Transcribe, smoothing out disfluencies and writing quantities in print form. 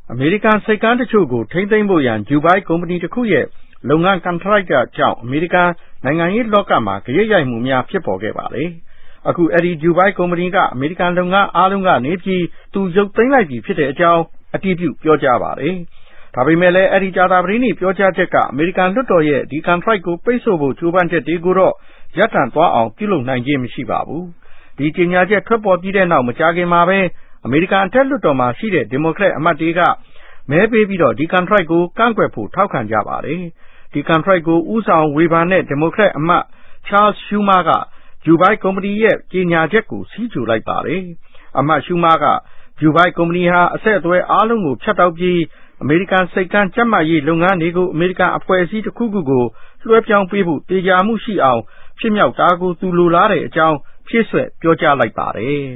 အမေရိကန်စိတ်ကမ်းတချို့ကိုထိမ့်သိမ်းဖို့ရန်ဂျူဘိုင်းကုမ္ပဏီတစ်ခုရဲ့လုပ်ငန်းကန်ထရိုက်တာကြောင့်အမေရိကန်နိုင်ငံရေးလောကမှာကြရိတ်ရိုက်မှုများဖြစ်ပေါ်ခဲ့ပါတယ်။အခုအဲ့ဒီဂျူဘိုင်းကုမ္ပဏီကအမေရိကန်လုပ်ငန်းအားလုံးကနေပြီးသူရုပ်သိမ်းလိုက်ပြီဖြစ်တဲ့အကြောင်းအတည်ပြုပြောကြားပါတယ်။ဒါပေမဲ့လည်းအဲ့ဒီကြာတာပတိနေ့ပြောကြားချက်ကအမေရိကန်လွှတ်တော်ရဲ့ဒီကန်ထရိုက်ကိုပိတ်ဆို့ဖို့ကြိုးပမ်းချက်တွေကိုတော့ရပ်တန့်သွားအောင်ပြုလုပ်နိုင်ခြင်းမရှိပါဘူး။ဒီကြေညာချက်ထွက်ပေါ်ပြီးတဲ့နောက်မကြာခင်မှာပဲအမေရိကန်အထက်လွှတ်တော်မှာရှိတဲ့ဒီမိုကရက်အမတ်တွေကမဲပေးပြီးတော့ဒီကန်ထရိုက်ကိုကန့်ကွက်ဖို့ထောက်ခံကြပါတယ်။ဒီကန်ထရိုက်ကိုဦးဆောင်ဝေဖန်တဲ့ဒီမိုကရက်အမတ်ချားလ်ရှူမာကဂျူဘိုင်းကုမ္ပဏီရဲ့ကြေညာချက်ကိုစီးကြိုလိုက်ပါတယ်။အမတ်ရှူမာကဂျူဘိုင်းကုမ္ပဏီဟာအဆက်အသွယ်အားလုံးကိုဖြတ်တောက်ပြီးအမေရိကန်စိတ်ကမ်းကျန်းမာရေးလုပ်ငန်းတွေကိုအမေရိကန်အဖွဲ့အစည်းတစ်ခုခုကိုလွှဲပြောင်းပေးဖို့တေချာမှုရှိအောင်ဖြစ်မြောက်တာကိုသူလိုလားတဲ့အကြောင်းဖြည့်ဆွက်ပြောကြားလိုက်ပါတယ်